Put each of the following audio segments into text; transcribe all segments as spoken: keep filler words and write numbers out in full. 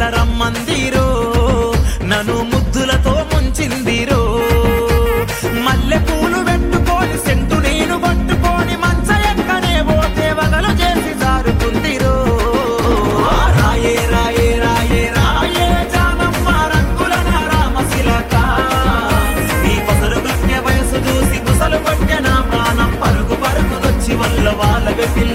మెల్ల రమ్మందిరో నన్ను ముద్దులతో ముంచిందిరో మల్లె పూలు పెట్టుకొని సెంటు నేను పట్టుకొని మంచ ఎక్కనే పోతే వగలు చేసి జారుకుందిరో రాయే రాయే రాయే రాయే జానమ్మ రంగుల నా రామశిలక నీ పసరు గట్య వయసు చూసి ముసలు పట్య నా ప్రాణం పరుగు పరుగుదొచ్చి వల్ల వాళ్ళవే పిల్ల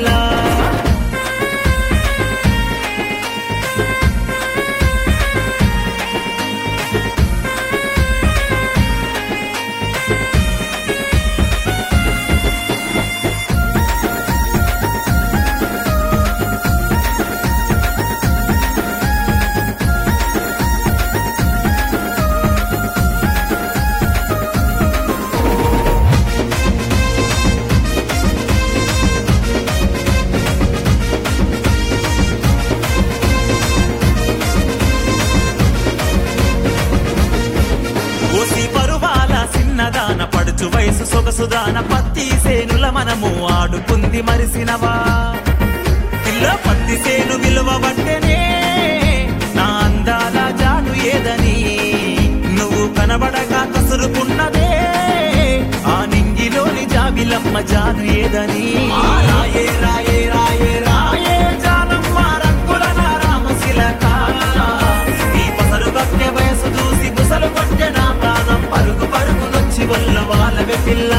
పడుచు వయసు సొగసుదాన పత్తి సేనుల మనము ఆడుకుంది మరిసినవా పిల్ల పత్తి సేను విలువ బట్టెనే నా అందాల జాడు ఏదని నువ్వు కనబడగా కసురుకున్నదే ఆ నింగిలోని జాబిలమ్మ జాను ఏదని రాయే రాయే రాయే రాయే జానమ్మ రంగుల నా రామశిలక ఈ పసరు కట్టె వయసు చూసి గుసలు కొట్టె నా ప్రాణం పరుగు పరుగు వల్ల వాళ్ళవే పిల్ల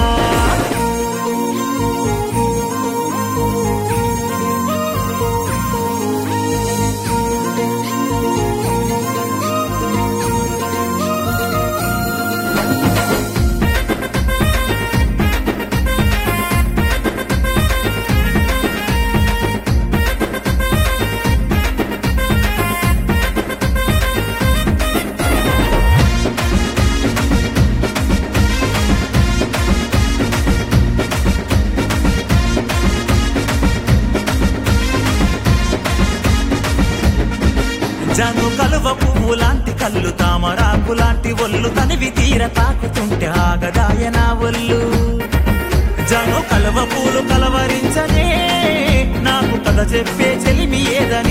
జను కలువ పువ్వు లాంటి కళ్ళు తామరాకు లాంటి ఒళ్ళు తనివి తీర తాకుతుంటే ఆగదాయ నా ఒళ్ళు జను కలువ పూలు కలవరించనే నాకు కథ చెప్పే చెలిమి ఏదని